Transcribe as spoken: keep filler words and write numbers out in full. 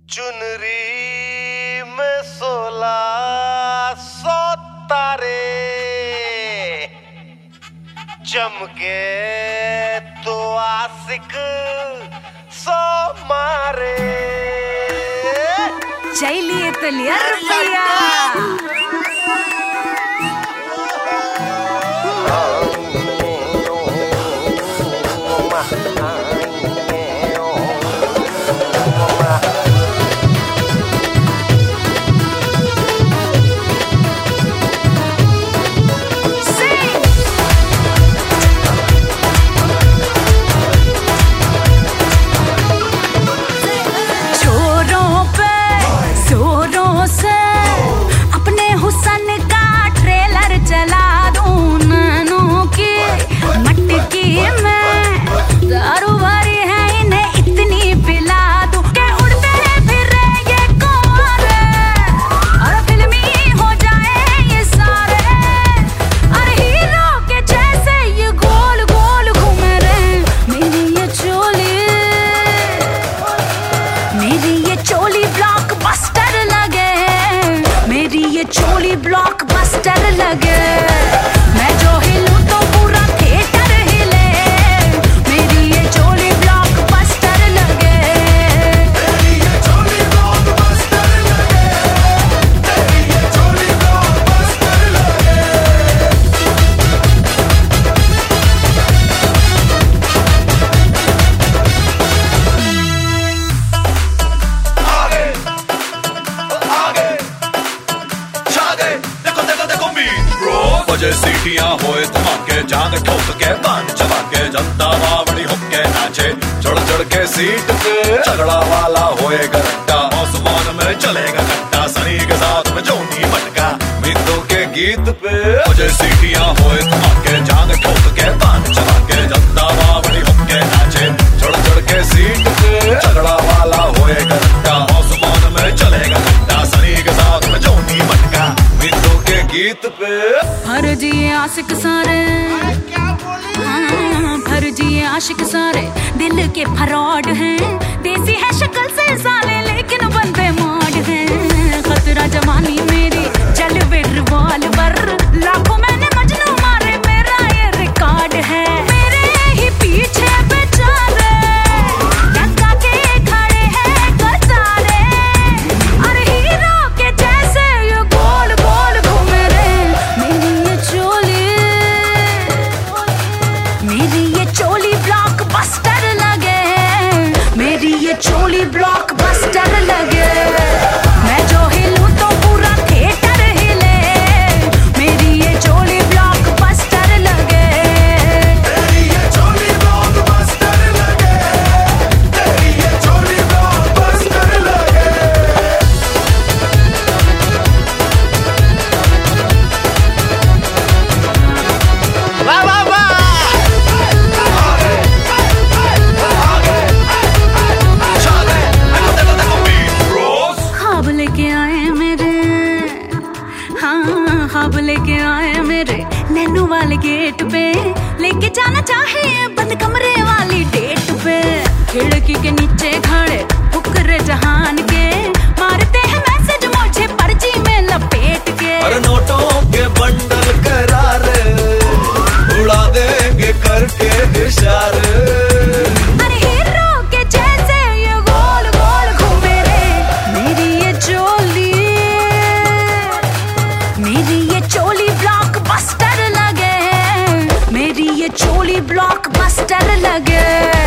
चुनरी में सोलह सौ तारे चमके तो आशिक सो मारे चाहिए तो लिया रुपया। चोली ब्लॉकबस्टर लगे, मैं जो हिलूं तो पूरा थिएटर हिले। मेरी ये चोली ब्लॉकबस्टर लगे, मेरी ये चोली ब्लॉकबस्टर लगे, मेरी ये चोली ब्लॉकबस्टर लगे। आगे आगे बजे सीटियां होए धमाके, जाग ठोक के बांध चबा के, जनता बावड़ी होके नाचे चढ़ चढ़ के सीट पे। झगड़ा वाला होएगा रट्टा, आसमान में चलेगा कट्टा, सनी के साथ में जोनी मटका मित्रों के गीत पे। बजे सीटियां होए धमाके, जाग ठोक के बांध चबा के, जनता बावड़ी होके नाचे चढ़ चढ़ के सीट पे। झगड़ा वाला होएगा रट्टा, आसमान में चलेगा कट्टा, सनी के साथ में जोनी मटका मित्रों के गीत पे। फर्जी आशिक सारे, हाँ फर्जी आशिक सारे दिल के फ्रॉड हैं। देसी है शक्ल से साले लेकिन बंदे मॉड हैं। खतरा जवानी मेरी जलवे रिवॉल्वर, लाखों मैंने मजनू मारे मेरा ये रिकॉर्ड है। मेरे ही पीछे बेचारे टक्का के खड़े हैं कतारे, और हीरो के जैसे ये गोल गोल घूमे रे। मेरी ये चोली, मेरी ये चोली ब्लॉकबस्टर लगे, मेरी ये चोली ब्लॉकबस्टर लगे। मैं जो हिलूं तो पूरा थिएटर हिले। मेरी ये चोली ब्लॉकबस्टर लगे, तेरी ये चोली ब्लॉकबस्टर लगे, तेरी ये चोली ब्लॉकबस्टर लगे। वाह वाह वाह। ख्वाब लेके आए मेरे, हाँ ख्वाब लेके आए मेरे नैनू वाले गेट पे। लेके जाना चाहे बंद कमरे वाली डेट पे। खिड़की के नीचे खड़े फुकरे जहान के, मारते हैं मैसेज मुझे पर्ची में लपेट के। अरे नोटों के बंडल करारे उड़ा देंगे करके इशारे। अरे हीरो के जैसे ये गोल गोल घूमे रे। मेरी ये चोली, मेरी ये चोली ब्लॉकबस्टर लगे, मेरी ये चोली ब्लॉकबस्टर लगे।